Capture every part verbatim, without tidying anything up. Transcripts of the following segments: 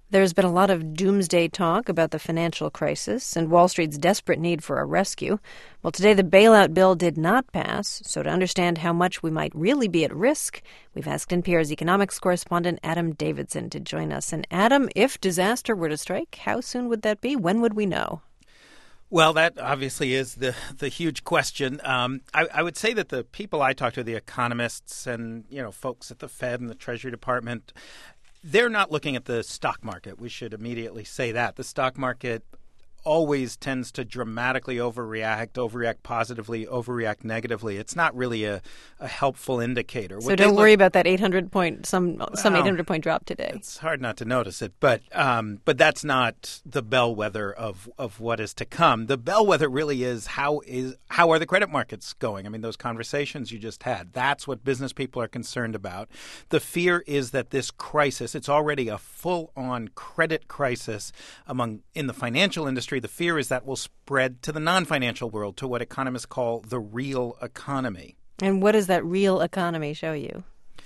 There's been a lot of doomsday talk about the financial crisis and Wall Street's desperate need for a rescue. Well, today the bailout bill did not pass, so to understand how much we might really be at risk, we've asked N P R's economics correspondent Adam Davidson to join us. And Adam, if disaster were to strike, how soon would that be? When would we know? Well, that obviously is the the huge question. Um, I, I would say that the people I talk to, the economists and, you know, folks at the Fed and the Treasury Department, they're not looking at the stock market. We should immediately say that. The stock market always tends to dramatically overreact, overreact positively, overreact negatively. It's not really a, a helpful indicator. So what don't worry look, about that eight hundred point, some well, some eight hundred point drop today. It's hard not to notice it, but um, but that's not the bellwether of, of what is to come. The bellwether really is how is how are the credit markets going? I mean, those conversations you just had, that's what business people are concerned about. The fear is that this crisis, it's already a full-on credit crisis among in the financial industry. The fear is that will spread to the non-financial world, to what economists call the real economy. And what does that real economy show you?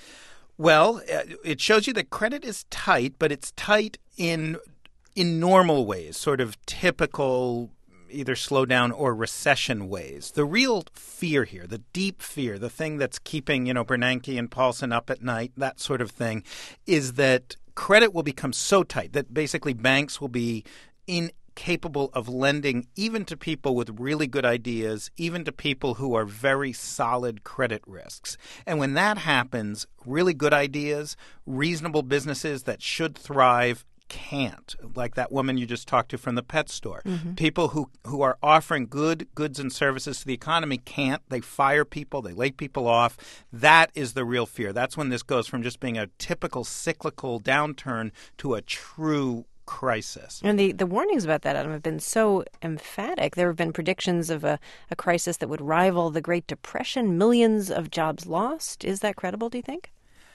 Well, it shows you that credit is tight, but it's tight in in normal ways, sort of typical either slowdown or recession ways. The real fear here, the deep fear, the thing that's keeping, you know, Bernanke and Paulson up at night, that sort of thing, is that credit will become so tight that basically banks will be in capable of lending even to people with really good ideas, even to people who are very solid credit risks. And when that happens, really good ideas, reasonable businesses that should thrive can't, like that woman you just talked to from the pet store. Mm-hmm. People who, who are offering good goods and services to the economy can't. They fire people. They lay people off. That is the real fear. That's when this goes from just being a typical cyclical downturn to a true crisis. And the, the warnings about that, Adam, have been so emphatic. There have been predictions of a, a crisis that would rival the Great Depression, millions of jobs lost. Is that credible, do you think?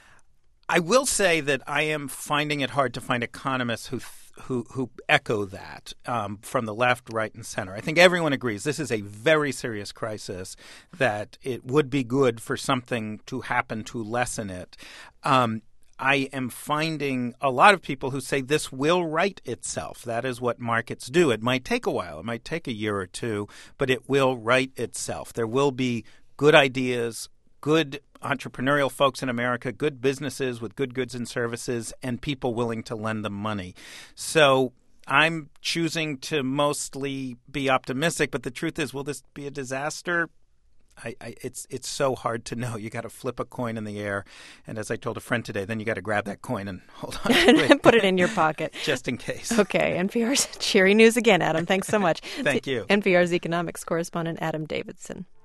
I will say that I am finding it hard to find economists who who who echo that um, from the left, right, and center. I think everyone agrees this is a very serious crisis, that it would be good for something to happen to lessen it. Um, I am finding a lot of people who say this will right itself. That is what markets do. It might take a while. It might take a year or two, but it will right itself. There will be good ideas, good entrepreneurial folks in America, good businesses with good goods and services, and people willing to lend them money. So I'm choosing to mostly be optimistic, but the truth is, will this be a disaster? I, I, it's it's so hard to know. You got to flip a coin in the air, and as I told a friend today, then you got to grab that coin and hold on to it. Put it in your pocket. Just in case. Okay, N P R's cheery news again, Adam. Thanks so much. Thank you. N P R's economics correspondent Adam Davidson.